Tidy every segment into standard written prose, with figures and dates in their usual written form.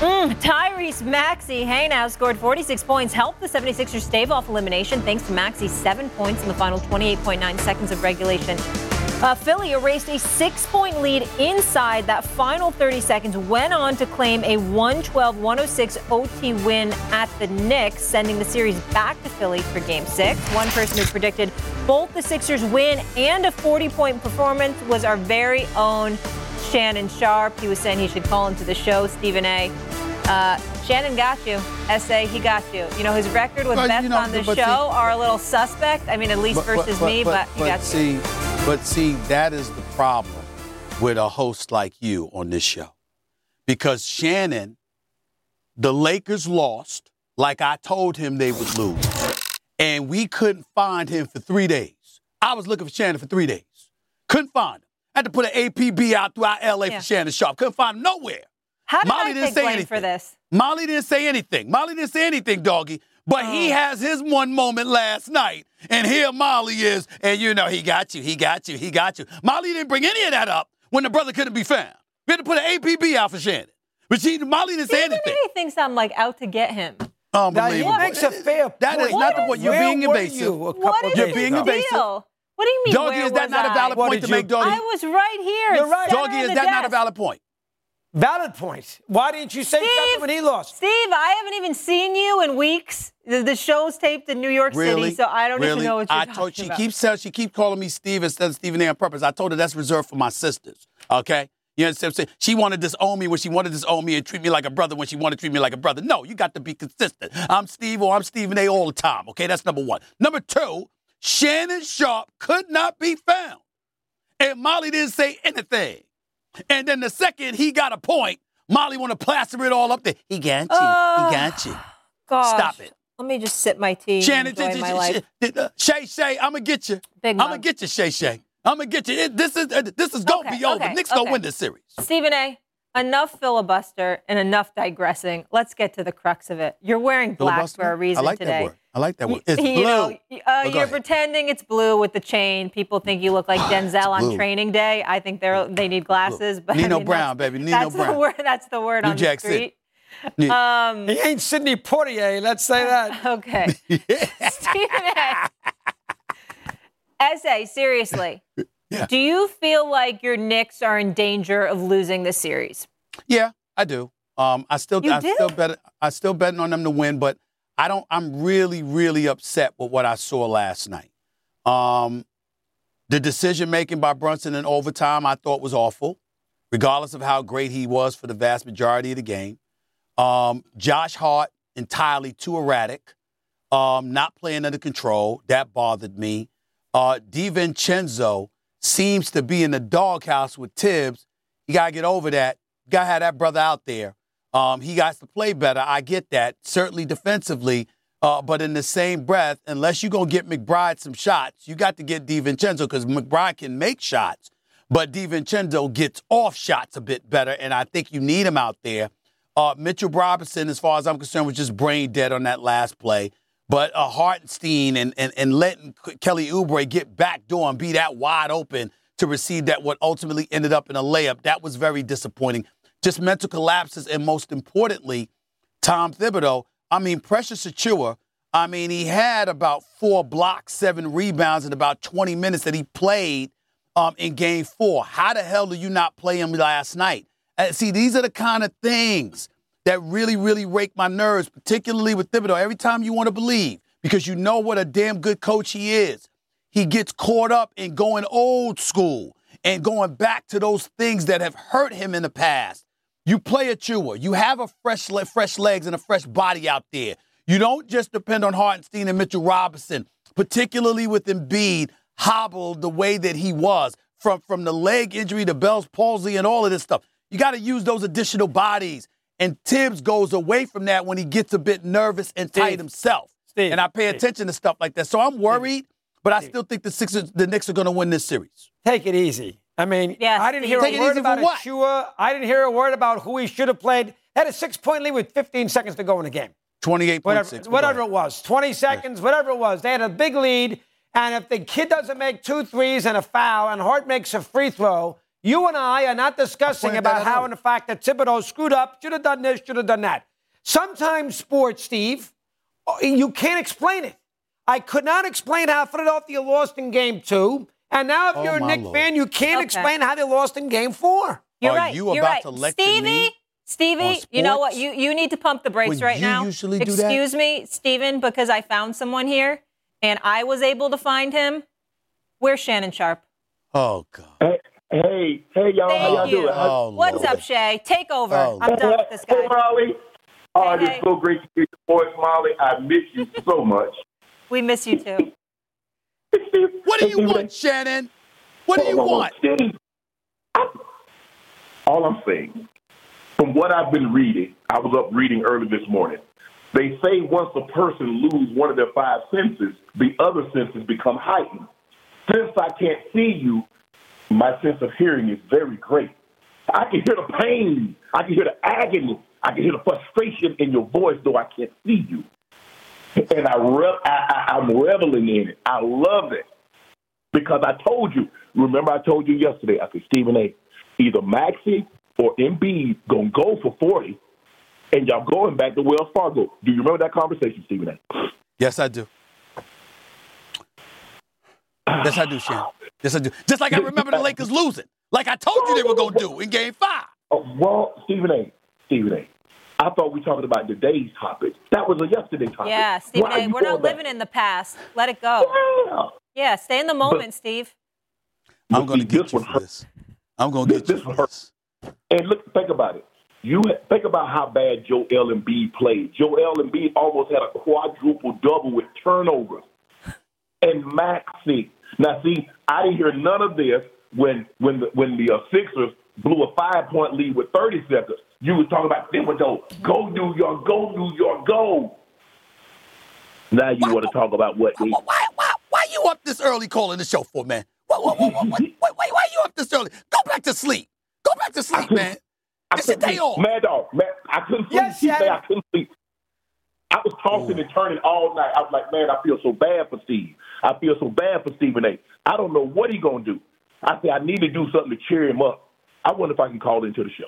Tyrese Maxey, hey now, scored 46 points, helped the 76ers stave off elimination thanks to Maxey's 7 points in the final 28.9 seconds of regulation. Philly erased a 6-point lead inside that final 30 seconds, went on to claim a 112-106 OT win at the Knicks, sending the series back to Philly for Game 6. One person who predicted both the Sixers win and a 40-point performance was our very own Shannon Sharpe. He was saying he should call into the show, Stephen A. Shannon got you. S.A., he got you. You know, his record with bets on the show are a little suspect. I mean, at least versus me, but he got you. But see, that is the problem with a host like you on this show. Because Shannon, the Lakers lost like I told him they would lose. And we couldn't find him for 3 days. I was looking for Shannon for 3 days. Couldn't find him. I had to put an APB out throughout L.A. for Shannon Sharpe. Couldn't find him nowhere. How did I take blame for this? Molly didn't say anything, doggy. But he has his one moment last night, and here Molly is, and you know, he got you. Molly didn't bring any of that up when the brother couldn't be found. We had to put an APB out for Shannon. But Molly didn't say anything. He thinks I'm, like, out to get him. Unbelievable. That makes a fair point. That is not the point. You're being invasive. You're being invasive. What do you mean, Doggy, is that not a valid point to make, Doggy? I was right here. You're right. Doggy, is that not a valid point? Valid point. Why didn't you say something when he lost? Steve, I haven't even seen you in weeks. The show's taped in New York City, so I don't even know what you're talking about. She keeps calling me Steve instead of Stephen A. on purpose. I told her that's reserved for my sisters, okay? You understand what I'm saying? She wanted to disown me when she wanted to disown me and treat me like a brother when she wanted to treat me like a brother. No, you got to be consistent. I'm Steve or I'm Stephen A. all the time, okay? That's number one. Number two, Shannon Sharpe could not be found. And Molly didn't say anything. And then the second he got a point, Molly want to plaster it all up there. He got you. Gosh. Stop it. Let me just sip my tea Shannon, and enjoy my life. Shay, I'm going to get you. I'm going to get you, Shay. I'm going to get you. This is going to be over. Knicks going to win this series. Stephen A., enough filibuster and enough digressing. Let's get to the crux of it. You're wearing black for a reason today. I like that word. It's blue. You're pretending it's blue with the chain. People think you look like Denzel on training day. I think they need glasses. But Nino Brown, baby. Nino Brown. That's the word on the street. He ain't Sidney Poitier, let's say that. Okay. Stephen A. S.A., seriously. Yeah. Do you feel like your Knicks are in danger of losing this series? Yeah, I do. I still betting on them to win, but I'm really, really upset with what I saw last night. The decision making by Brunson in overtime I thought was awful, regardless of how great he was for the vast majority of the game. Josh Hart entirely too erratic, not playing under control. That bothered me. DiVincenzo seems to be in the doghouse with Tibbs. You got to get over that. You got to have that brother out there. He got to play better. I get that, certainly defensively. But in the same breath, unless you're going to get McBride some shots, you got to get DiVincenzo because McBride can make shots. But DiVincenzo gets off shots a bit better, and I think you need him out there. Mitchell Robinson, as far as I'm concerned, was just brain dead on that last play. But Hartenstein and letting Kelly Oubre get back door and be that wide open to receive that what ultimately ended up in a layup, that was very disappointing. Just mental collapses, and most importantly, Tom Thibodeau, Precious Achiuwa, he had about 4 blocks, 7 rebounds in about 20 minutes that he played in Game 4. How the hell do you not play him last night? See, these are the kind of things that really, really rake my nerves, particularly with Thibodeau. Every time you want to believe, because you know what a damn good coach he is, he gets caught up in going old school and going back to those things that have hurt him in the past. You play Achiuwa. You have a fresh legs and a fresh body out there. You don't just depend on Hartenstein and Mitchell Robinson, particularly with Embiid hobbled the way that he was from the leg injury to Bell's palsy and all of this stuff. You got to use those additional bodies. And Tibbs goes away from that when he gets a bit nervous and tight himself. And I pay attention to stuff like that. So I'm worried, but I still think the Knicks are going to win this seseries. Take it easy. I didn't hear a word about Achiuwa. I didn't hear a word about who he should have played. Had a 6-point lead with 15 seconds to go in the game. 28.6. Whatever it was. 20 seconds, whatever it was. They had a big lead. And if the kid doesn't make 2 threes and a foul and Hart makes a free throw, You and I are not discussing about how and the fact that Thibodeau screwed up, should have done this, should have done that. Sometimes sports, Steve, you can't explain it. I could not explain how Philadelphia lost in Game 2. And now if you're a Knicks fan, you can't explain how they lost in Game 4. You're right. You're about to lecture me? Stevie, you know what? You need to pump the brakes right now. Usually do Excuse me, Steven, because I found someone here, and I was able to find him. Where's Shannon Sharp? Oh, God. Hey, y'all. How y'all doing? Oh, What's up, Shay? Take over. I'm done with this guy. Hey, Molly. Oh, it's so great to hear your voice, Molly. I miss you so much. We miss you, too. What do you want, Shannon? What do you want? All I'm saying, from what I've been reading, I was up reading early this morning. They say once a person loses one of their five senses, the other senses become heightened. Since I can't see you, my sense of hearing is very great. I can hear the pain. I can hear the agony. I can hear the frustration in your voice, though I can't see you. And I'm reveling in it. I love it. Because I told you, remember I told you yesterday, I said, Stephen A., either Maxey or Embiid going to go for 40, and y'all going back to Wells Fargo. Do you remember that conversation, Stephen A.? Yes, I do. Yes, I do, Shannon. Yes, I do. Just like I remember the Lakers losing, like I told you they were going to do in Game 5. Well, Stephen A., I thought we were talking about today's topic. That was a yesterday topic. Yeah, Stephen A., we're not living in the past. Let it go. Yeah, stay in the moment, Steve. I'm going to get you for this. I'm going to get you for this. And look, think about it. Think about how bad Joel Embiid played. Joel Embiid almost had a quadruple double with turnovers. And Maxey. Now, see, I didn't hear none of this when the Sixers blew a 5-point lead with 30 seconds. You were talking about Thibodeau. Go New York, go New York, go. Now you want to talk about what? Why you up this early calling the show for, man? Why you up this early? Go back to sleep. Go back to sleep, man. It's your day off. Mad dog, man, I couldn't sleep. I couldn't sleep. I was tossing and turning all night. I was like, man, I feel so bad for Steve. I feel so bad for Stephen A. I don't know what he's going to do. I said, I need to do something to cheer him up. I wonder if I can call into the show.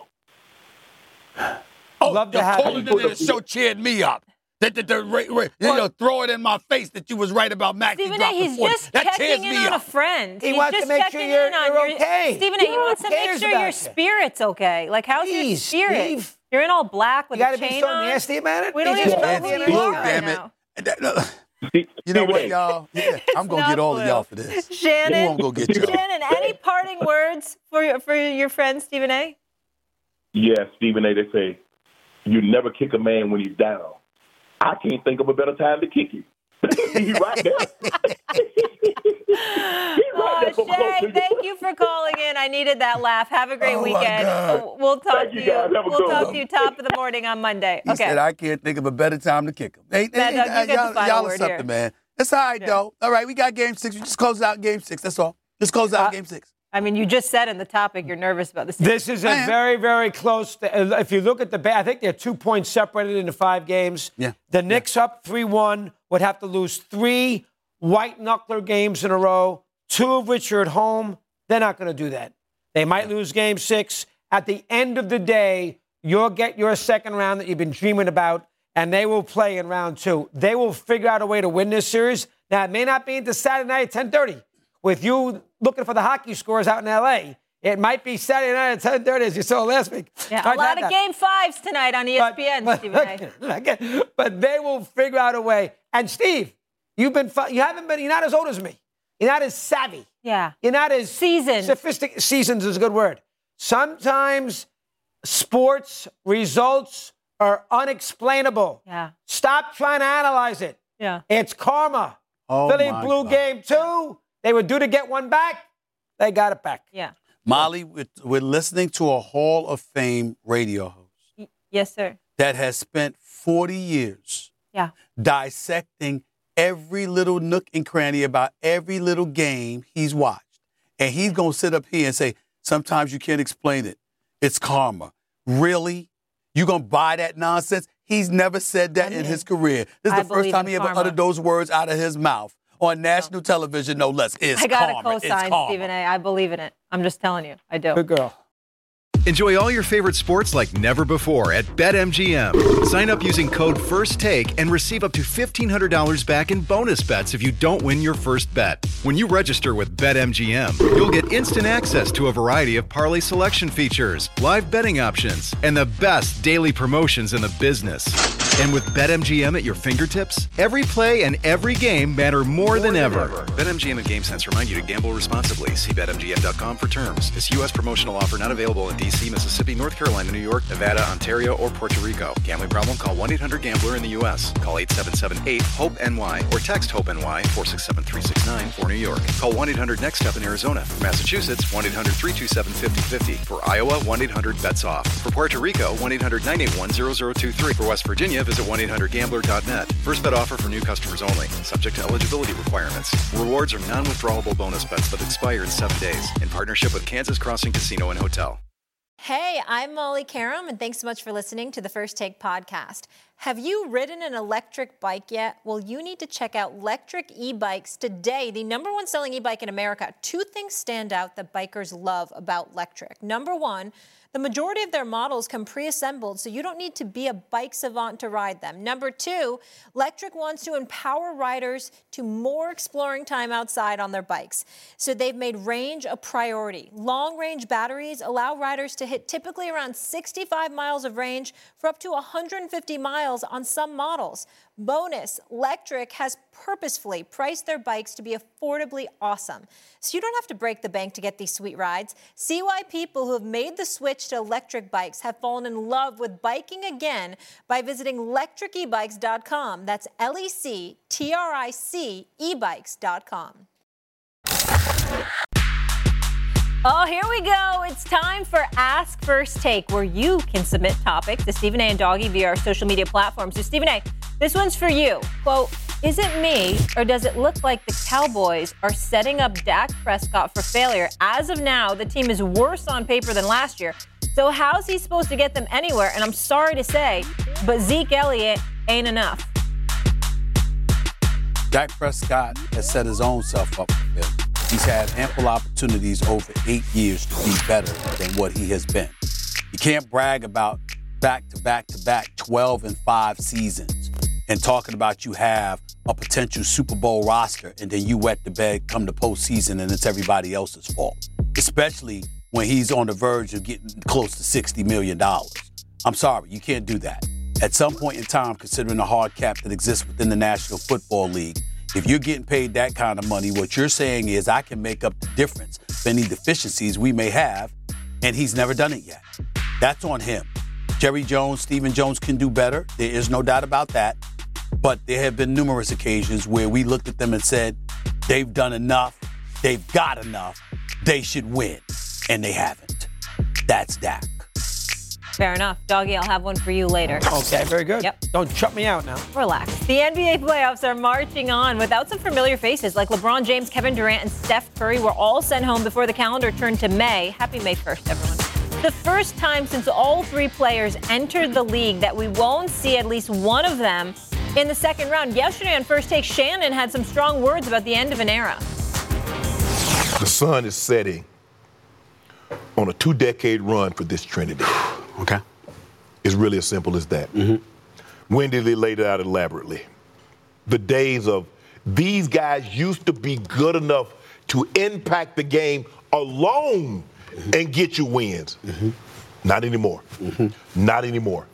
Oh, love to have calling into the show cheered me up. Throw it in my face that you was right about Maxey. Stephen A., he's just checking in on a friend. He wants to make sure you're okay. Stephen A., he wants to make sure your spirit's okay. Like, how's your spirit? Steve. You're in all black with a chain on. You got to be so nasty about it? We don't even know who you are right now. You know what, y'all? Yeah, I'm going to get all of y'all for this. Shannon, I'm going to get y'all. Shannon, any parting words for your friend Stephen A.? Yeah, Stephen A., they say, you never kick a man when he's down. I can't think of a better time to kick him. He's right there. Shay, thank you for calling in. I needed that laugh. Have a great weekend. We'll talk to you. We'll talk to you top of the morning on Monday. He said, I can't think of a better time to kick him. Y'all are something, man. It's all right, though. All right, we got Game 6. We just closed out Game 6. That's all. Just close out Game 6. I mean, you just said in the topic you're nervous about this. This is a very, very close. If you look at I think they're 2 points separated into 5 games. Yeah. The Knicks up 3-1 would have to lose 3 white-knuckler games in a row, 2 of which are at home. They're not going to do that. They might lose Game 6. At the end of the day, you'll get your second round that you've been dreaming about, and they will play in round 2. They will figure out a way to win this series. Now, it may not be until Saturday night at 10:30. With you looking for the hockey scores out in L.A., it might be Saturday night at 10:30, as you saw last week. Yeah, a lot of Game 5s tonight on ESPN, Stephen A. But they will figure out a way. And, Steve, you're not as old as me. You're not as savvy. Yeah. You're not as seasoned. Sophisticated. Seasoned is a good word. Sometimes sports results are unexplainable. Yeah. Stop trying to analyze it. Yeah. It's karma. Oh, Philly blew Game 2. They were due to get one back. They got it back. Yeah. Molly, we're listening to a Hall of Fame radio host. Yes, sir. That has spent 40 years dissecting every little nook and cranny about every little game he's watched. And he's going to sit up here and say, sometimes you can't explain it. It's karma. Really? You going to buy that nonsense? He's never said that in his career. This is the first time he ever uttered those words out of his mouth. On national television, no less. I got to co-sign, Stephen A. I believe in it. I'm just telling you, I do. Good girl. Enjoy all your favorite sports like never before at BetMGM. Sign up using code FIRSTTAKE and receive up to $1,500 back in bonus bets if you don't win your first bet. When you register with BetMGM, you'll get instant access to a variety of parlay selection features, live betting options, and the best daily promotions in the business. And with BetMGM at your fingertips, every play and every game matter more than ever. BetMGM and GameSense remind you to gamble responsibly. See BetMGM.com for terms. This U.S. promotional offer not available in D.C., Mississippi, North Carolina, New York, Nevada, Ontario, or Puerto Rico. Gambling problem? Call 1-800-GAMBLER in the U.S. Call 877-8-HOPE-NY or text HOPE-NY 467-369 for New York. Call 1-800-NEXT-STEP in Arizona. For Massachusetts, 1-800-327-5050. For Iowa, 1-800-BETS-OFF. For Puerto Rico, 1-800-981-0023. For West Virginia, visit 1-800-GAMBLER.net. First bet offer for new customers only. Subject to eligibility requirements. Rewards are non-withdrawable bonus bets that expire in 7 days. In partnership with Kansas Crossing Casino and Hotel. Hey, I'm Molly Karam, and thanks so much for listening to the First Take podcast. Have you ridden an electric bike yet? Well, you need to check out Lectric E-Bikes today, the #1 selling e-bike in America. 2 things stand out that bikers love about Lectric. Number 1, the majority of their models come pre-assembled, so you don't need to be a bike savant to ride them. Number 2, Lectric wants to empower riders to more exploring time outside on their bikes. So they've made range a priority. Long-range batteries allow riders to hit typically around 65 miles of range for up to 150 miles on some models. Bonus, Lectric has purposefully priced their bikes to be affordably awesome. So you don't have to break the bank to get these sweet rides. See why people who have made the switch to electric bikes have fallen in love with biking again by visiting lectricebikes.com. That's LECTRIC ebikes.com. Oh, here we go. It's time for Ask First Take, where you can submit topics to Stephen A. and Doggy via our social media platforms. So, Stephen A., this one's for you. Quote, is it me, or does it look like the Cowboys are setting up Dak Prescott for failure? As of now, the team is worse on paper than last year. So how's he supposed to get them anywhere? And I'm sorry to say, but Zeke Elliott ain't enough. Dak Prescott has set his own self up for failure. He's had ample opportunities over 8 years to be better than what he has been. You can't brag about back-to-back-to-back 12-5 seasons and talking about you have a potential Super Bowl roster and then you wet the bed come the postseason and it's everybody else's fault, especially when he's on the verge of getting close to $60 million. I'm sorry, you can't do that. At some point in time, considering the hard cap that exists within the National Football League, if you're getting paid that kind of money, what you're saying is I can make up the difference for any deficiencies we may have, and he's never done it yet. That's on him. Jerry Jones, Stephen Jones can do better. There is no doubt about that. But there have been numerous occasions where we looked at them and said, they've done enough, they've got enough, they should win. And they haven't. That's Dak. Fair enough. Doggy, I'll have one for you later. Okay, very good. Yep. Don't shut me out now. Relax. The NBA playoffs are marching on without some familiar faces like LeBron James, Kevin Durant, and Steph Curry were all sent home before the calendar turned to May. Happy May 1st, everyone. The first time since all 3 players entered the league that we won't see at least one of them in the second round. Yesterday on First Take, Shannon had some strong words about the end of an era. The sun is setting on a 2-decade run for this Trinity. Okay. It's really as simple as that. Mm-hmm. Wendy laid it out elaborately. The days of these guys used to be good enough to impact the game alone and get you wins. Not anymore. Not anymore.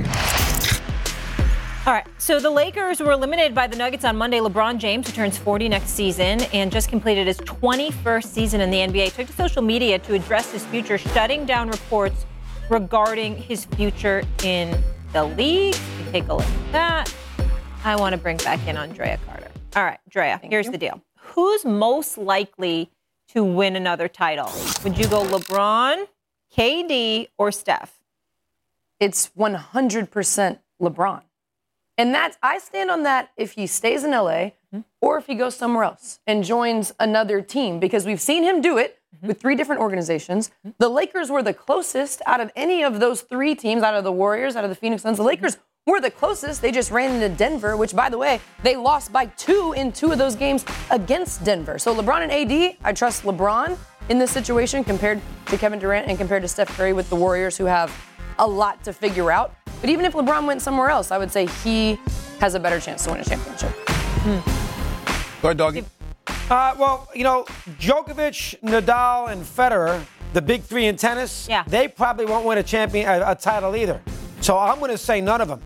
All right, so the Lakers were eliminated by the Nuggets on Monday. LeBron James, who turns 40 next season and just completed his 21st season in the NBA, took to social media to address his future, shutting down reports regarding his future in the league. You take a look at that. I want to bring back in Andrea Carter. All right, Drea, here's the deal. Who's most likely to win another title? Would you go LeBron, KD, or Steph? It's 100% LeBron. And I stand on that if he stays in LA or if he goes somewhere else and joins another team, because we've seen him do it with 3 different organizations. The Lakers were the closest out of any of those 3 teams, out of the Warriors, out of the Phoenix Suns. The Lakers were the closest. They just ran into Denver, which, by the way, they lost by 2 in 2 of those games against Denver. So LeBron and AD, I trust LeBron. in this situation compared to Kevin Durant and compared to Steph Curry with the Warriors, who have a lot to figure out. But even if LeBron went somewhere else, I would say he has a better chance to win a championship. Go ahead, Doggy. Well, Djokovic, Nadal, and Federer, the big three in tennis, they probably won't win a title either. So I'm going to say none of them.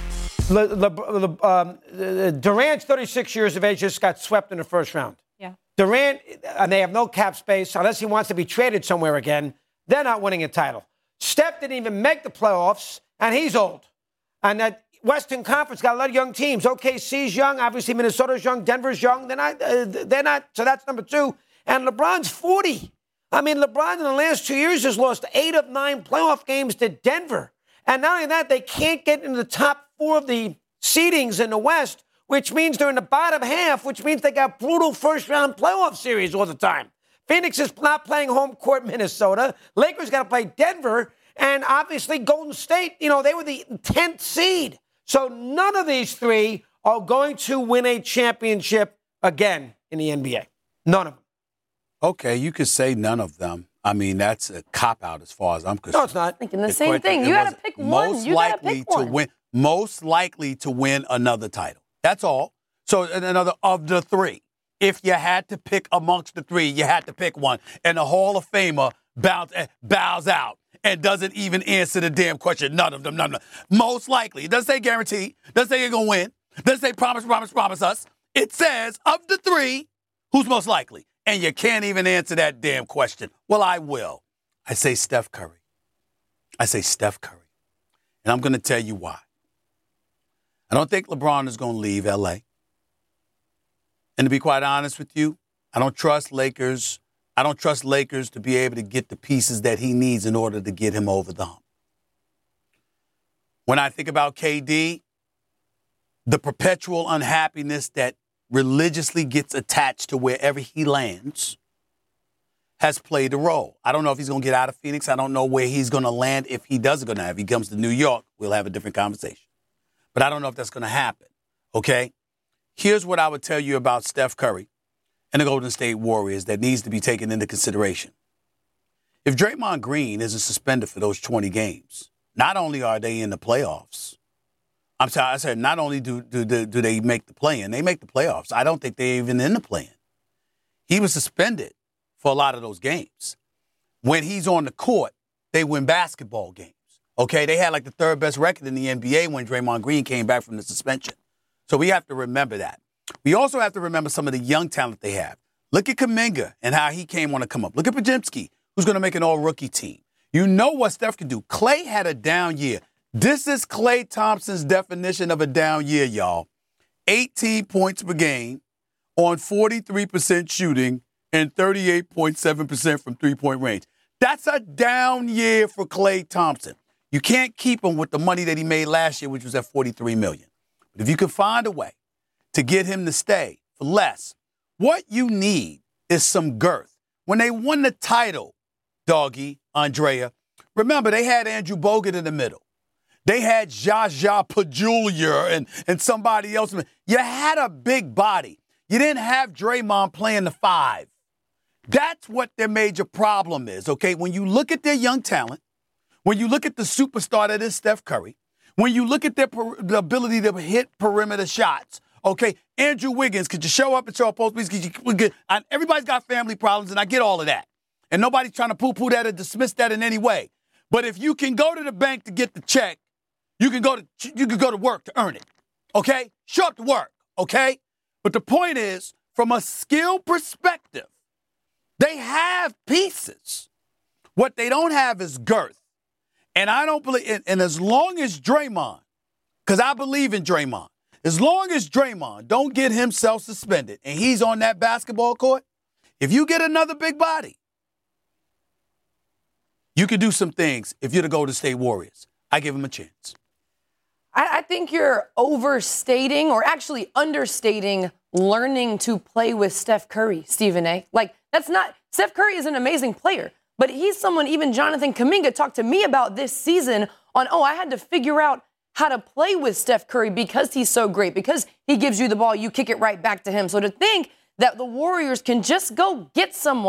Durant's 36 years of age, just got swept in the first round. Yeah. Durant, and they have no cap space unless he wants to be traded somewhere again. They're not winning a title. Steph didn't even make the playoffs, and he's old. And that Western Conference got a lot of young teams. OKC's young, obviously Minnesota's young, Denver's young. They're not. So that's number two. And LeBron's 40. I mean, LeBron in the last 2 years has lost 8 of 9 playoff games to Denver. And not only that, they can't get into the top 4 of the seedings in the West, which means they're in the bottom half, which means they got brutal first-round playoff series all the time. Phoenix is not playing home court Minnesota. Lakers got to play Denver. And obviously Golden State, they were the 10th seed. So none of these three are going to win a championship again in the NBA. None of them. Okay, you could say none of them. I mean, that's a cop-out as far as I'm concerned. No, it's not. Thinking the same thing. You got to pick one. You got to pick one. Most likely to win another title. That's all. So another of the three. If you had to pick amongst the three, you had to pick one. And the Hall of Famer bows out and doesn't even answer the damn question. None of them. Most likely. It doesn't say guarantee. It doesn't say you're going to win. It doesn't say promise us. It says of the three, who's most likely? And you can't even answer that damn question. Well, I will. I say Steph Curry. And I'm going to tell you why. I don't think LeBron is going to leave L.A. And to be quite honest with you, I don't trust Lakers to be able to get the pieces that he needs in order to get him over the hump. When I think about KD, the perpetual unhappiness that religiously gets attached to wherever he lands has played a role. I don't know if he's going to get out of Phoenix. I don't know where he's going to land if he does go now. If he comes to New York, we'll have a different conversation. But I don't know if that's going to happen, okay? Here's what I would tell you about Steph Curry and the Golden State Warriors that needs to be taken into consideration. If Draymond Green isn't suspended for those 20 games, not only are they in the playoffs, I said not only do they make the play-in, they make the playoffs. I don't think they're even in the play-in. He was suspended for a lot of those games. When he's on the court, they win basketball games. Okay, they had like the third best record in the NBA when Draymond Green came back from the suspension. So we have to remember that. We also have to remember some of the young talent they have. Look at Kuminga and how he came on to come up. Look at Podziemski, who's going to make an all-rookie team. You know what Steph can do. Klay had a down year. This is Klay Thompson's definition of a down year, y'all. 18 points per game on 43% shooting and 38.7% from three-point range. That's a down year for Klay Thompson. You can't keep him with the money that he made last year, which was at $43 million. But if you can find a way to get him to stay for less, what you need is some girth. When they won the title, Doggy, Andrea, remember they had Andrew Bogut in the middle. They had Jaja Pajulia and somebody else. You had a big body. You didn't have Draymond playing the 5. That's what their major problem is, okay? When you look at their young talent, when you look at the superstar that is Steph Curry, when you look at the ability to hit perimeter shots, okay, Andrew Wiggins, could you show up and show up post? Everybody's got family problems, and I get all of that. And nobody's trying to poo-poo that or dismiss that in any way. But if you can go to the bank to get the check, you can go to work to earn it, okay? Show up to work, okay? But the point is, from a skill perspective, they have pieces. What they don't have is girth. And I don't believe, and as long as Draymond, because I believe in Draymond, as long as Draymond don't get himself suspended and he's on that basketball court, if you get another big body, you can do some things if you're the Golden State Warriors. I give him a chance. I think you're overstating or actually understating learning to play with Steph Curry, Stephen A. Like, that's not – Steph Curry is an amazing player, but he's someone even Jonathan Kuminga talked to me about this season on, I had to figure out how to play with Steph Curry because he's so great, because he gives you the ball, you kick it right back to him. So to think that the Warriors can just go get someone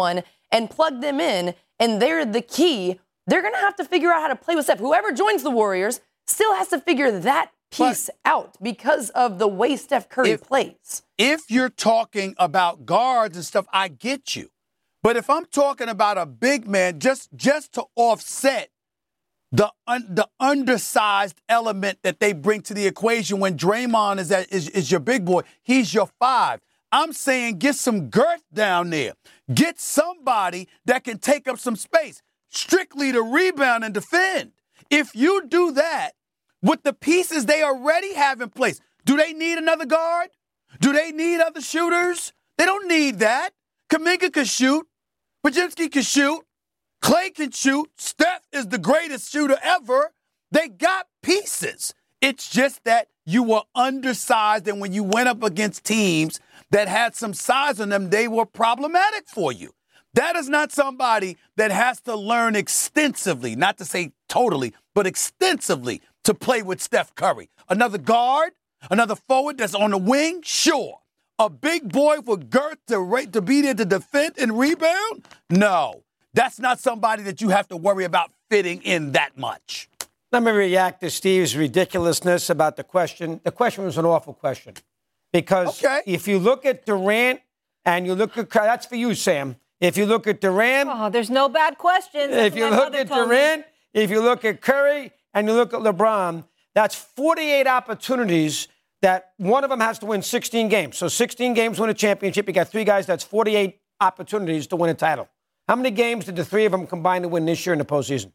and plug them in, and they're the key, they're going to have to figure out how to play with Steph. Whoever joins the Warriors still has to figure that piece out because of the way Steph Curry plays. If you're talking about guards and stuff, I get you. But if I'm talking about a big man, just to offset the undersized element that they bring to the equation when Draymond is your big boy, he's your 5. I'm saying get some girth down there. Get somebody that can take up some space, strictly to rebound and defend. If you do that with the pieces they already have in place, do they need another guard? Do they need other shooters? They don't need that. Kuminga can shoot. Podziemski can shoot. Clay can shoot. Steph is the greatest shooter ever. They got pieces. It's just that you were undersized, and when you went up against teams that had some size on them, they were problematic for you. That is not somebody that has to learn extensively, not to say totally, but extensively to play with Steph Curry. Another guard, another forward that's on the wing, sure. A big boy with girth to be there to defend and rebound? No. That's not somebody that you have to worry about fitting in that much. Let me react to Steve's ridiculousness about the question. The question was an awful question. Because if you look at Durant and you look at, that's for you, Sam. If you look at Durant. Oh, there's no bad questions. If you look at Durant, if you look at Curry, and you look at LeBron, that's 48 opportunities that one of them has to win 16 games. So 16 games win a championship. You got 3 guys, that's 48 opportunities to win a title. How many games did the 3 of them combine to win this year in the postseason?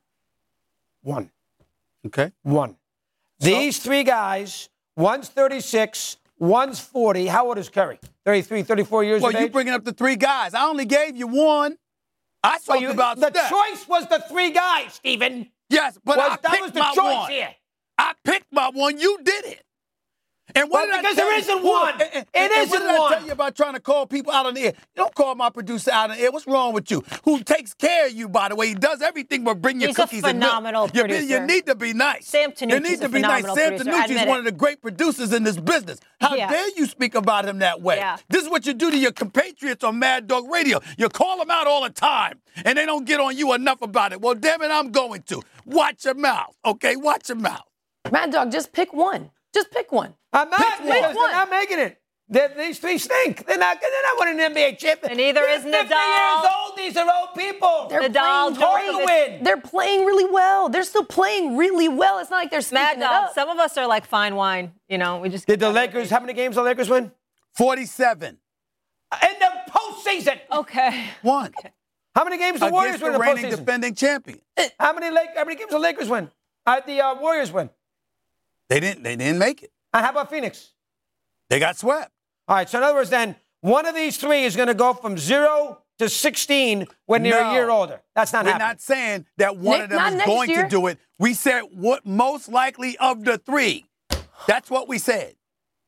1. Okay. 1. These 3 guys, one's 36, one's 40. How old is Curry? 33, 34 years of age? Well, you bringing up the 3 guys. I only gave you 1. I talked about the Steph. choice was the 3 guys, Stephen. Yes, but I that picked was the my choice 1. here. I picked my 1. You did it. And what did because I tell there you? isn't one. What Isn't did I tell you about trying to call people out on the air? You don't call my producer out on the air. What's wrong with you? Who takes care of you, by the way? He does everything but bring you cookies and milk. He's a phenomenal producer. You need to be nice. Sam Tanucci's You need to be nice. Sam Tanucci is one of the great producers in this business. How dare you speak about him that way? Yeah. This is what you do to your compatriots on Mad Dog Radio. You call them out all the time, and they don't get on you enough about it. Well, damn it, I'm going to. Watch your mouth, okay? Watch your mouth. Mad Dog, just pick one. Just pick one. I'm not. Pick They're one. not making it. These 3 stink. They're not winning an NBA championship. And neither is They're 50 Nadal. years old. These are old people. They're Nadal, playing Djokovic. great. They're playing really well. They're still playing really well. It's not like they're Mad sneaking it Dog. up. Some of us are like fine wine. You know, we just Did the Lakers, how many games the Lakers win? 47. In the postseason. Okay. 1. How many games the Warriors Against win the in the reigning postseason? defending champion. How many games the Lakers win? The Warriors win. They didn't make it. And how about Phoenix? They got swept. All right, so in other words, then, one of these 3 is going to go from 0 to 16 when they're a year older. That's not We're happening. not saying that one of them not is next going year. to do it. We said what most likely of the 3. That's what we said.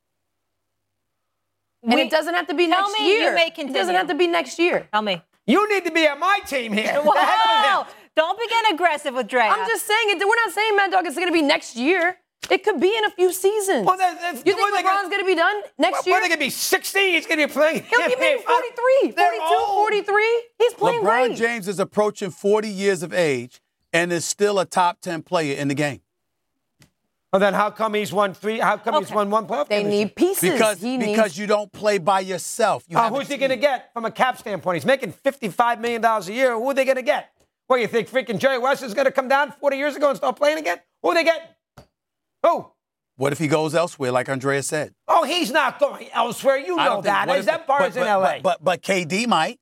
And it doesn't have to be next me, year. you may It continue. doesn't have to be next year. Tell me. You need to be on my team here. Whoa! The heck with him. Don't begin aggressive with Dre. I'm just saying it. We're not saying Mad Dog is going to be next year. It could be in a few seasons. Well, you think LeBron's going to be done next year? Well, they're going to be 60. He's going to be playing. He'll be maybe 43, 42, 43. He's playing LeBron great. James is approaching 40 years of age and is still a top 10 player in the game. Well, then how come he's won 3? How come he's won 1 playoff They game this need pieces. Because you don't play by yourself. You have a who's he team. going to get from a cap standpoint? He's making $55 million a year. Who are they going to get? What, you think freaking Jerry West is going to come down 40 years ago and start playing again? Who are they getting? Who? What if he goes elsewhere, like Andrea said? Oh, he's not going elsewhere. You I know don't think- that. what Is if- that bar is in but- L.A.? But KD might.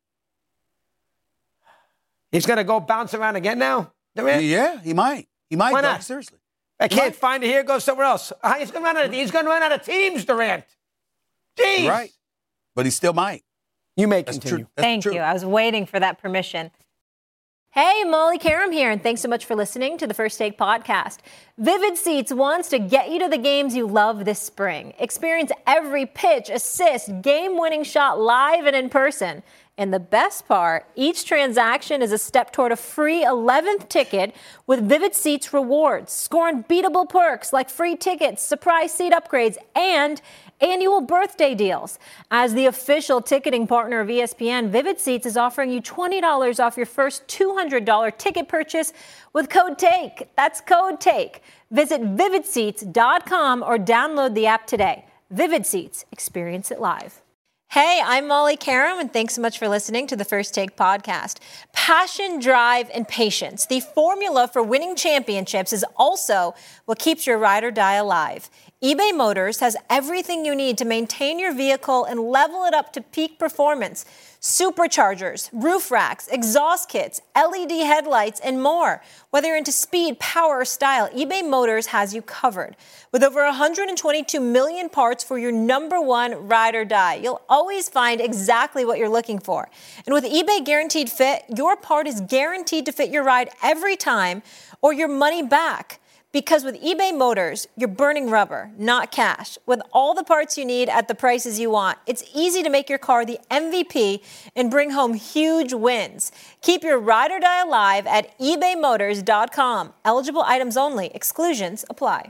He's going to go bounce around again now? Durant? Yeah, he might. He might. Why though, not? Seriously. I can't find it here. Go somewhere else. He's going to run out of teams, Durant. Jeez. Right. But he still might. You may That's continue. true. That's Thank true. you. I was waiting for that permission. Hey, Molly Karam here, and thanks so much for listening to the First Take podcast. Vivid Seats wants to get you to the games you love this spring. Experience every pitch, assist, game-winning shot live and in person. And the best part, each transaction is a step toward a free 11th ticket with Vivid Seats rewards. Score unbeatable perks like free tickets, surprise seat upgrades, and annual birthday deals. As the official ticketing partner of ESPN, Vivid Seats is offering you $20 off your first $200 ticket purchase with code TAKE. That's code TAKE. Visit vividseats.com or download the app today. Vivid Seats. Experience it live. Hey, I'm Molly Karam, and thanks so much for listening to the First Take podcast. Passion, drive, and patience. The formula for winning championships is also what keeps your ride or die alive. eBay Motors has everything you need to maintain your vehicle and level it up to peak performance. Superchargers, roof racks, exhaust kits, LED headlights, and more. Whether you're into speed, power, or style, eBay Motors has you covered. With over 122 million parts for your number one ride or die, you'll always find exactly what you're looking for. And with eBay Guaranteed Fit, your part is guaranteed to fit your ride every time or your money back. Because with eBay Motors, you're burning rubber, not cash. With all the parts you need at the prices you want, it's easy to make your car the MVP and bring home huge wins. Keep your ride or die alive at ebaymotors.com. Eligible items only. Exclusions apply.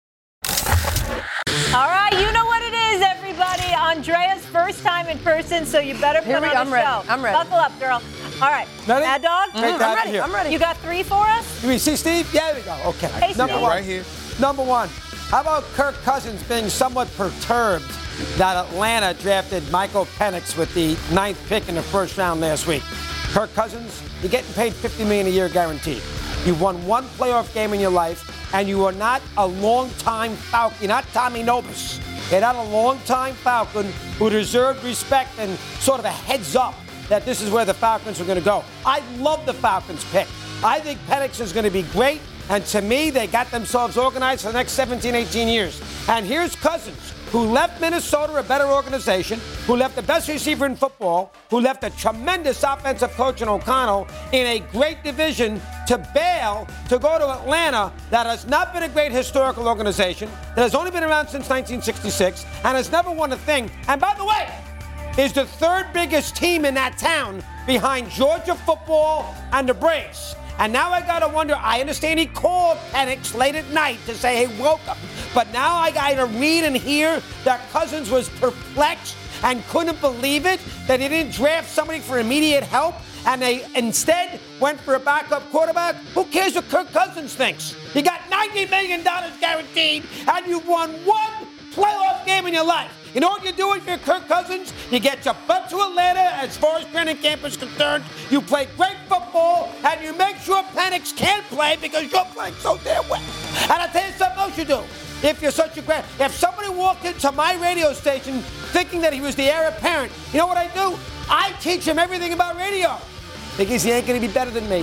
All right, you know what it is, everybody. Andrea's first time in person, so you better put on the show. I'm ready. Buckle up, girl. All right. Ready? Mad Dog? I'm ready. You got 3 for us? Do we see Steve? Yeah, there we go. Okay. Hey, Number Steve. one. Right here. Number one. How about Kirk Cousins being somewhat perturbed that Atlanta drafted Michael Penix with the 9th pick in the first round last week? Kirk Cousins, you're getting paid $50 million a year guaranteed. You've won one playoff game in your life, and you are not a long-time Falcon. You're not Tommy Nobis. You're not a long-time Falcon who deserved respect and sort of a heads up that this is where the Falcons are going to go. I love the Falcons pick. I think Penix is going to be great, and to me, they got themselves organized for the next 17, 18 years. And here's Cousins, who left Minnesota a better organization, who left the best receiver in football, who left a tremendous offensive coach in O'Connell in a great division to bail to go to Atlanta that has not been a great historical organization, that has only been around since 1966, and has never won a thing. And by the way, is the 3rd biggest team in that town behind Georgia football and the Braves. And now I got to wonder, I understand he called Penix late at night to say, hey, welcome. But now I got to read and hear that Cousins was perplexed and couldn't believe it, that he didn't draft somebody for immediate help, and they instead went for a backup quarterback. Who cares what Kirk Cousins thinks? You got $90 million guaranteed, and you won one playoff game in your life. You know what you do if you're Kirk Cousins? You get your butt to Atlanta as far as training camp is concerned. You play great football, and you make sure Penix can't play because you're playing so damn well. And I'll tell you something else you do. If you're such a great... If somebody walked into my radio station thinking that he was the heir apparent, you know what I do? I teach him everything about radio. Because he ain't going to be better than me.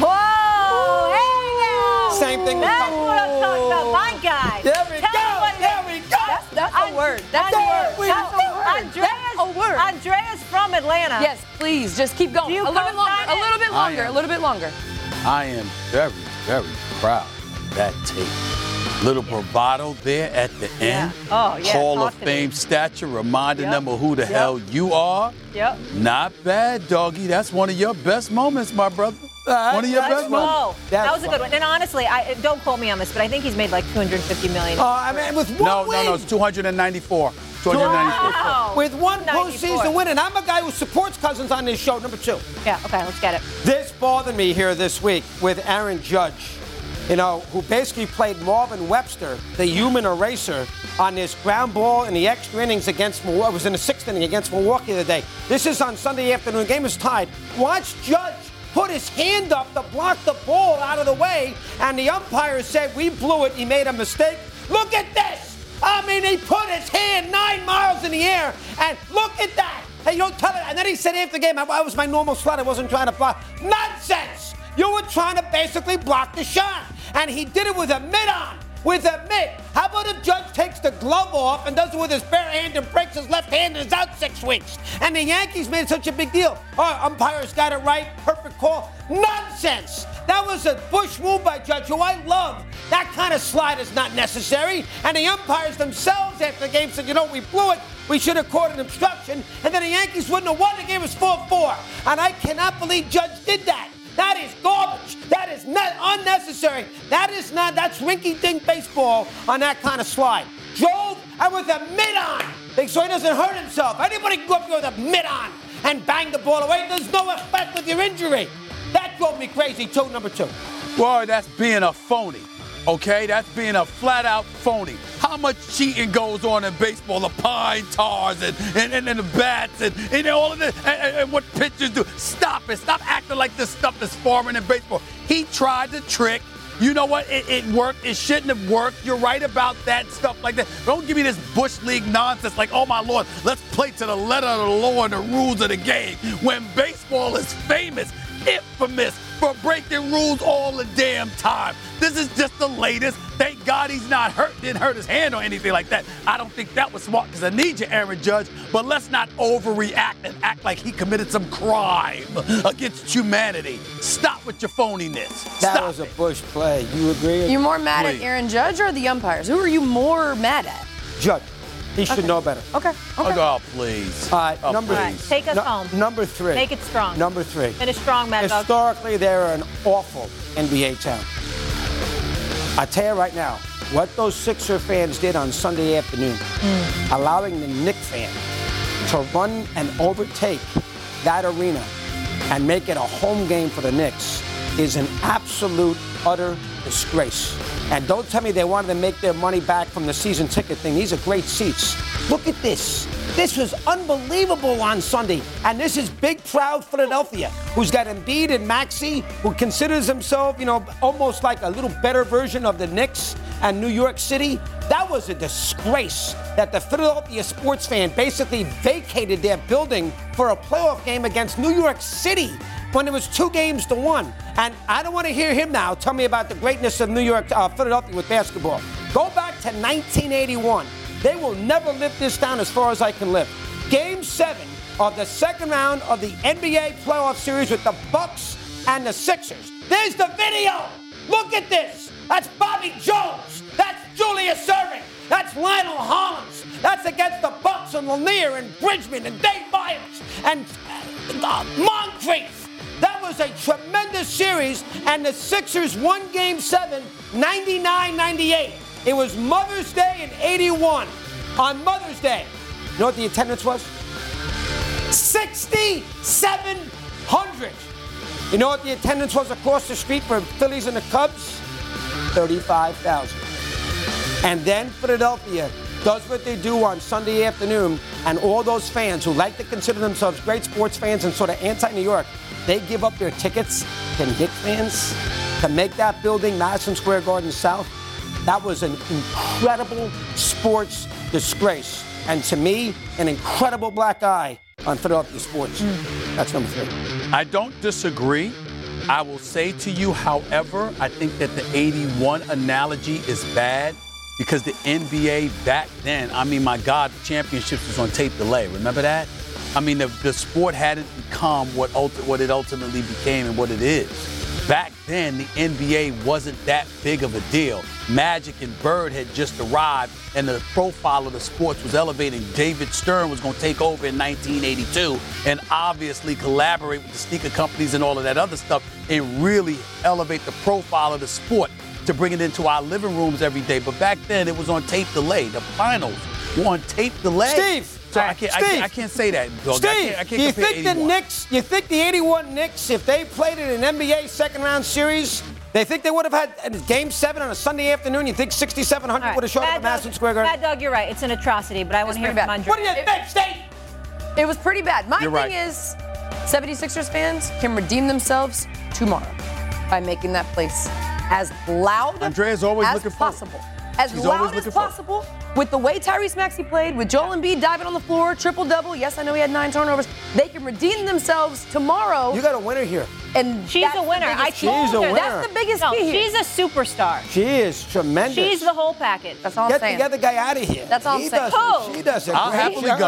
Whoa! Hey, now! Same thing with That's what I'm talking about. My guy. There we go. There we go. That's a word. That's a word. That's a word. Andrea's from Atlanta. Yes, please, just keep going. You A little bit longer. co-sign A little bit longer. A little bit longer. I am very, very proud of that tape. Little bravado there at the end. Oh, yeah. Hall of Talk to Fame me. stature, reminding Yep. them of who the Yep. hell you are. Yep. Not bad, doggy. That's one of your best moments, my brother. One of your Let's best moments. go. That was a good one. And honestly, don't quote me on this, but I think he's made like $250 million. I mean, with one win. No, it's 294. 294. Wow. With one 94. postseason win, and I'm a guy who supports Cousins on this show. Number 2. Yeah, okay, let's get it. This bothered me here this week with Aaron Judge, who basically played Marvin Webster, the human eraser, on this ground ball in the extra innings against Milwaukee. It was in the 6th inning against Milwaukee the day. This is on Sunday afternoon. The game is tied. Watch Judge put his hand up to block the ball out of the way, and the umpire said, we blew it. He made a mistake. Look at this. I mean, he put his hand 9 miles in the air, and look at that. Hey, you don't tell it. And then he said after the game, I was my normal slot. I wasn't trying to block. Nonsense. You were trying to basically block the shot. And he did it with a mitt on. With a mitt. How about if Judge takes the glove off and does it with his bare hand and breaks his left hand and is out 6 weeks? And the Yankees made such a big deal. Oh, umpires got it right. Perfect call. Nonsense. That was a Bush move by Judge, who I love. That kind of slide is not necessary. And the umpires themselves after the game said, we blew it. We should have caught an obstruction. And then the Yankees wouldn't have won. The game was 4-4. And I cannot believe Judge did that. That is garbage. That is not unnecessary. That's rinky-dink baseball on that kind of slide. Drove and with a mitt on, so he doesn't hurt himself. Anybody can go up there with a mitt on and bang the ball away. There's no effect with your injury. That drove me crazy, too, number 2. Boy, that's being a phony. Okay, that's being a flat-out phony. How much cheating goes on in baseball? The pine tars and the bats and all of this and what pitchers do. Stop it. Stop acting like this stuff is foreign in baseball. He tried to trick. You know what? It worked. It shouldn't have worked. You're right about that stuff like that. Don't give me this Bush League nonsense like, oh, my Lord, let's play to the letter of the law and the rules of the game. When baseball is famous, infamous for breaking rules all the damn time. This is just the latest. Thank God he's not hurt, didn't hurt his hand or anything like that. I don't think that was smart because I need you, Aaron Judge. But let's not overreact and act like he committed some crime against humanity. Stop with your phoniness. That was a Bush play. You agree? You more mad at Aaron Judge or the umpires? Who are you more mad at? Judge. He should know better. Okay. Oh, please. All right, number 3. Take us home. Number 3. Make it strong. Number 3. Finish strong, Mad Dog. Historically, they're an awful NBA town. I tell you right now, what those Sixer fans did on Sunday afternoon, allowing the Knicks fan to run and overtake that arena and make it a home game for the Knicks is an absolute, utter disgrace. And don't tell me they wanted to make their money back from the season ticket thing. These are great seats. Look at this. This was unbelievable on Sunday. And this is big, proud Philadelphia, who's got Embiid and Maxey, who considers himself, almost like a little better version of the Knicks and New York City. That was a disgrace that the Philadelphia sports fan basically vacated their building for a playoff game against New York City when it was 2-1. And I don't want to hear him now tell me about the greatness of Philadelphia with basketball. Go back to 1981. They will never live this down as far as I can live. Game 7 of the second round of the NBA playoff series with the Bucks and the Sixers. There's the video. Look at this. That's Bobby Jones. That's Julius Erving. That's Lionel Hollins. That's against the Bucks and Lanier and Bridgman and Dave Myers and Moncrief. That was a tremendous series, and the Sixers won Game 7, 99-98. It was Mother's Day in 81. On Mother's Day, you know what the attendance was? 6,700. You know what the attendance was across the street for Phillies and the Cubs? 35,000. And then Philadelphia does what they do on Sunday afternoon, and all those fans who like to consider themselves great sports fans and sort of anti-New York, they give up their tickets to Knicks fans to make that building Madison Square Garden South. That was an incredible sports disgrace. And to me, an incredible black eye on Philadelphia sports. That's number 3. I don't disagree. I will say to you, however, I think that the 81 analogy is bad because the NBA back then, my God, the championships was on tape delay. Remember that? The sport hadn't become what it ultimately became and what it is. Back then, the NBA wasn't that big of a deal. Magic and Bird had just arrived, and the profile of the sports was elevating. David Stern was going to take over in 1982 and obviously collaborate with the sneaker companies and all of that other stuff and really elevate the profile of the sport to bring it into our living rooms every day. But back then, it was on tape delay. The finals were on tape delay. Steve! So I can't say that, dog. Steve, I can't you compare think 81. you think the 81 Knicks, if they played in an NBA second-round series, they think they would have had Game 7 on a Sunday afternoon? You think 6,700 would have showed up at Madison Square Garden? Mad Dog, you're right. It's an atrocity, but I want to hear from Andre. What do you think, Steve? It was pretty bad. My You're thing right. is, 76ers fans can redeem themselves tomorrow by making that place as loud Andrea's always as looking for it. possible. As She's loud always as looking for it. possible. With the way Tyrese Maxey played, with Joel Embiid diving on the floor, triple-double. Yes, I know he had 9 turnovers. They can redeem themselves tomorrow. You got a winner here. And She's that's a winner. the biggest I key. told She's a her. winner. That's the biggest No, key here. she's a superstar. She is tremendous. She's the whole package. That's all I'm Get saying. the other guy out of here. That's all I'm He saying. does it. Who? She does it. I'll Great happily job. go.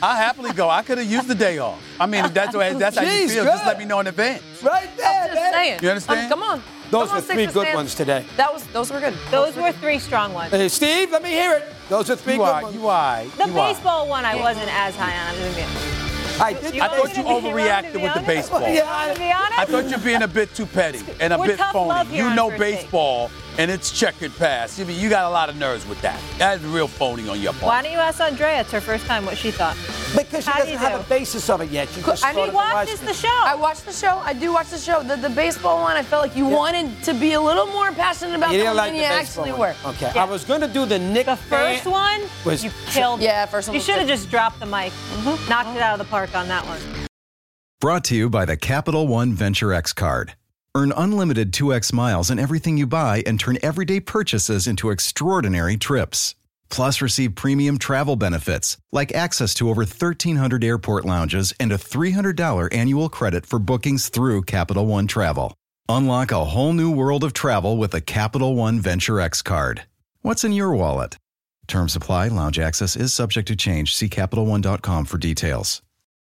I'll happily go. I could have used the day off. I mean, if that's how you Jeez, feel, just let me know in advance. Right there, I'm just man. saying. You understand? Come on. Those Come were on, three Sixers good fans. ones today. Those were good. Those were 3 strong ones. Hey, Steve, let me hear it. Those are 3 You good are. ones. You are. The baseball one I wasn't as high on. I did. I thought you You want me to overreacted be with the honest? baseball. To be honest? I thought you're being a bit too petty and a We're bit tough love phony. here You on know First Take. baseball, and it's checkered pass. I mean, you got a lot of nerves with that. That's real phony on your part. Why don't you ask Andrea? It's her first time what she thought. Because she How do doesn't you have do? a basis of it yet. She just I mean, started to Watch watch this it. the show. I watched the show. I do watch the show. The baseball one, I felt like you wanted to be a little more passionate about You the didn't one like than the you baseball actually one. were. Okay. Yeah. I was going to do the Nick The first Fan- one, was- you killed. Yeah, first one You was should have good. just dropped the mic. Knocked it out of the park on that one. Brought to you by the Capital One Venture X card. Earn unlimited 2x miles on everything you buy and turn everyday purchases into extraordinary trips. Plus, receive premium travel benefits like access to over 1,300 airport lounges and a $300 annual credit for bookings through Capital One Travel. Unlock a whole new world of travel with the Capital One Venture X card. What's in your wallet? Terms apply. Lounge access is subject to change. See CapitalOne.com for details.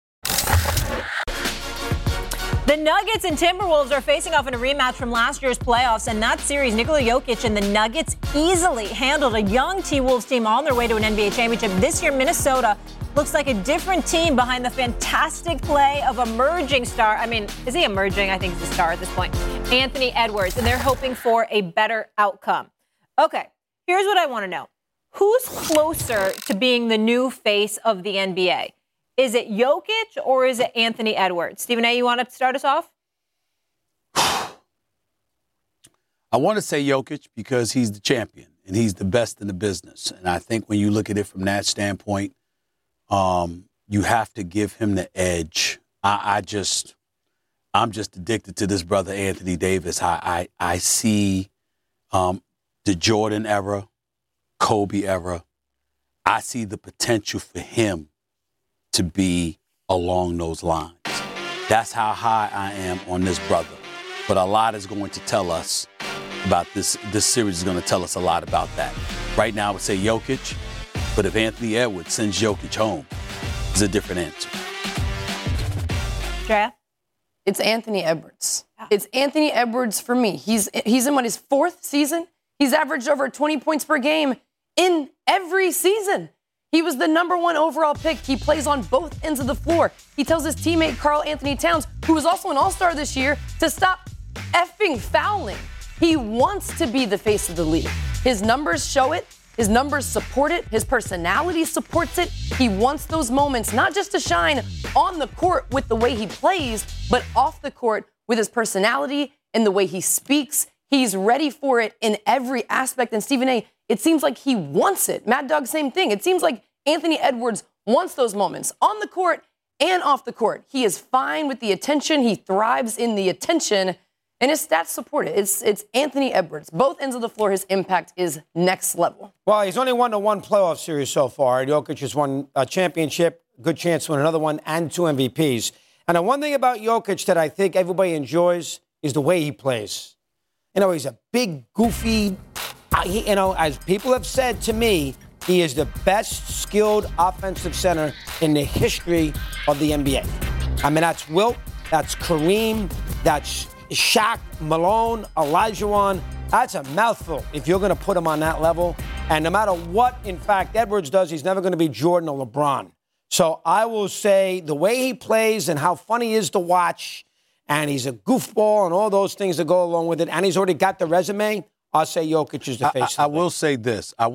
The Nuggets and Timberwolves are facing off in a rematch from last year's playoffs. And that series, Nikola Jokic and the Nuggets easily handled a young T-Wolves team on their way to an NBA championship. This year, Minnesota looks like a different team behind the fantastic play of emerging star. I mean, is he emerging? I think he's a star at this point. Anthony Edwards. And they're hoping for a better outcome. Okay, here's what I want to know. Who's closer to being the new face of the NBA? Is it Jokic or is it Anthony Edwards? Stephen A., you want to start us off? I want to say Jokic because he's the champion and he's the best in the business. And I think when you look at it from that standpoint, you have to give him the edge. I'm just addicted to this brother, Anthony Davis. I see the Jordan era, Kobe era. I see the potential for him to be along those lines. That's how high I am on this brother. But a lot is going to tell us about this. This series is going to tell us a lot about that. Right now, I would say Jokic, but if Anthony Edwards sends Jokic home, it's a different answer. Drea? It's Anthony Edwards. It's Anthony Edwards for me. He's in his 4th season. He's averaged over 20 points per game in every season. He was the #1 overall pick. He plays on both ends of the floor. He tells his teammate Karl Anthony Towns, who was also an all-star this year, to stop effing fouling. He wants to be the face of the league. His numbers show it. His numbers support it. His personality supports it. He wants those moments, not just to shine on the court with the way he plays, but off the court with his personality and the way he speaks. He's ready for it in every aspect. And Stephen A., it seems like he wants it. Mad Dog, same thing. It seems like Anthony Edwards wants those moments on the court and off the court. He is fine with the attention. He thrives in the attention. And his stats support it. It's Anthony Edwards. Both ends of the floor, his impact is next level. Well, he's only won one playoff series so far. Jokic has won a championship, good chance to win another one, and 2 MVPs. And the one thing about Jokic that I think everybody enjoys is the way he plays. You know, he's a big, goofy, as people have said to me, he is the best skilled offensive center in the history of the NBA. I mean, that's Wilt, that's Kareem, that's Shaq, Malone, Olajuwon. That's a mouthful if you're going to put him on that level. And no matter what, in fact, Edwards does, he's never going to be Jordan or LeBron. So I will say the way he plays and how funny he is to watch, and he's a goofball and all those things that go along with it, and he's already got the resume, I'll say Jokic is the face. I will say this. I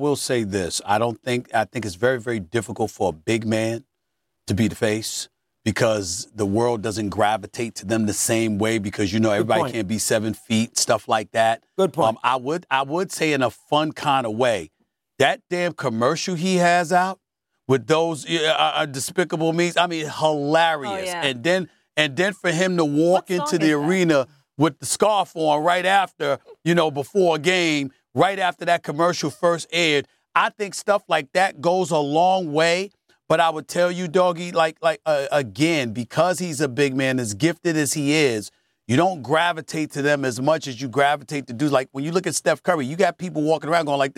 think it's very, very difficult for a big man to be the face because the world doesn't gravitate to them the same way because, everybody can't be 7 feet, stuff like that. Good point. I would say in a fun kind of way, that damn commercial he has out with those despicable me's, I mean, hilarious. Oh, yeah. And then for him to walk into the arena with the scarf on right after, before a game, right after that commercial first aired. I think stuff like that goes a long way. But I would tell you, Doggy, again, because he's a big man, as gifted as he is, you don't gravitate to them as much as you gravitate to dudes. Like when you look at Steph Curry, you got people walking around going like this.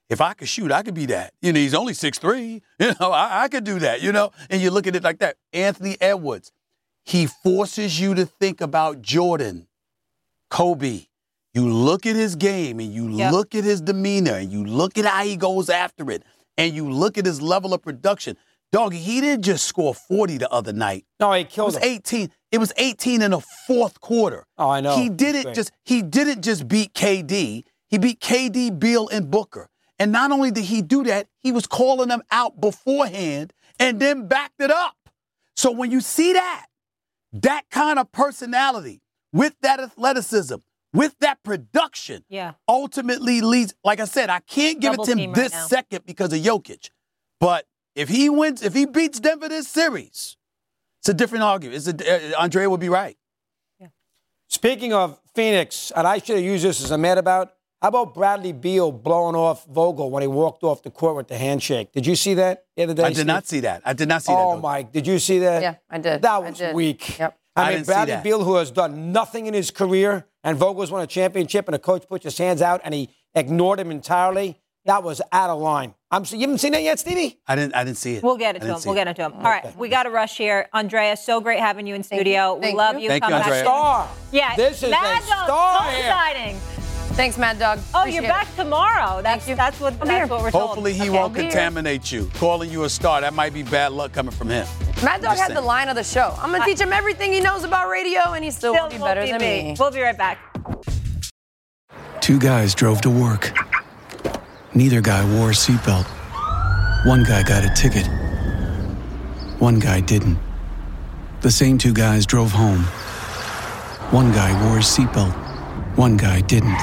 if I could shoot, I could be that. You know, he's only 6'3". You know, I could do that, you know. And you look at it like that. Anthony Edwards, he forces you to think about Jordan, Kobe. You look at his game and you look at his demeanor and you look at how he goes after it and you look at his level of production. Doggy, he didn't just score 40 the other night. No, he killed it. 18. It was 18 in the fourth quarter. Oh, I know. He didn't just beat KD. He beat KD, Beal, and Booker. And not only did he do that, he was calling them out beforehand and then backed it up. So when you see that kind of personality with that athleticism, with that production, ultimately leads, like I said, I can't give it to him this second because of Jokic. But if he wins, if he beats Denver this series, it's a different argument. Andre will be right. Yeah. Speaking of Phoenix, and I should have used this as a mad about, how about Bradley Beal blowing off Vogel when he walked off the court with the handshake? Did you see that the other day? I did not see that. Oh, Mike, did you see that? Yeah, I did. That was weak. Yep. I mean, Bradley Beal, who has done nothing in his career, and Vogel's won a championship, and a coach puts his hands out, and he ignored him entirely. That was out of line. You haven't seen that yet, Stevie? I didn't see it. We'll get it to him. All right, we got to rush here. Andrea, so great having you in studio. We love you. Thank you, Come Andrea. back. Star. Yeah, this is Mad a Dog, star here. exciting. Thanks, Mad Dog. Oh, you're back tomorrow. That's what we're told. Hopefully he won't contaminate you. Calling you a star, that might be bad luck coming from him. Mad Dog had the line of the show. I'm going to teach him everything he knows about radio, and he still won't be better than me. We'll be right back. Two guys drove to work. Neither guy wore a seatbelt. One guy got a ticket. One guy didn't. The same two guys drove home. One guy wore his seatbelt. One guy didn't.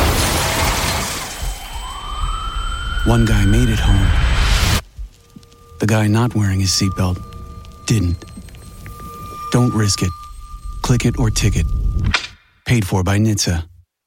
One guy made it home. The guy not wearing his seatbelt didn't. Don't risk it. Click it or ticket. Paid for by NHTSA.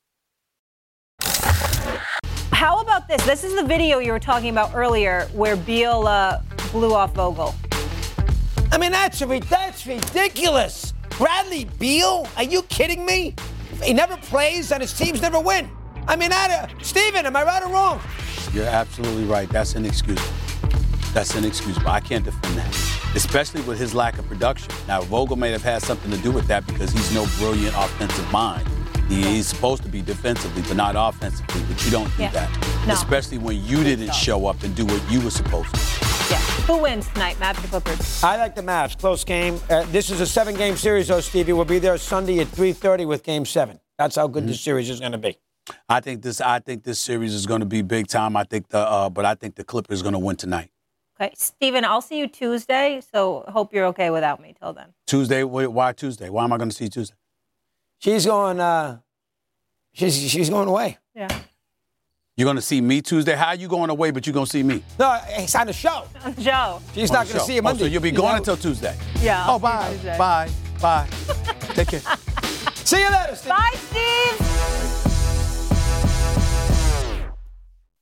How about this? This is the video you were talking about earlier where Beal blew off Vogel. I mean, that's ridiculous. Bradley Beal? Are you kidding me? He never plays and his teams never win. I mean, Steven, am I right or wrong? You're absolutely right. That's inexcusable. I can't defend that, especially with his lack of production. Now, Vogel may have had something to do with that because he's no brilliant offensive mind. He's supposed to be defensively, but not offensively. But you don't do that, especially when you didn't show up and do what you were supposed to. Yeah. Who wins tonight, Mavs or Clippers? I like the Mavs. Close game. This is a 7-game series, though, Stevie. We'll be there Sunday at 3:30 with Game 7. That's how good this series is going to be. I think this series is going to be big time. But I think the Clippers are going to win tonight. Okay, Steven, I'll see you Tuesday. So hope you're okay without me till then. Tuesday? Why Tuesday? Why am I going to see you Tuesday? She's going. She's going away. Yeah. You're going to see me Tuesday? How are you going away, but you're going to see me? No, it's on the show. On the show. She's not going to see him Monday. So you'll be gone until Tuesday? Yeah. Oh, bye. Bye. Take care. See you later, Steve. Bye, Steve.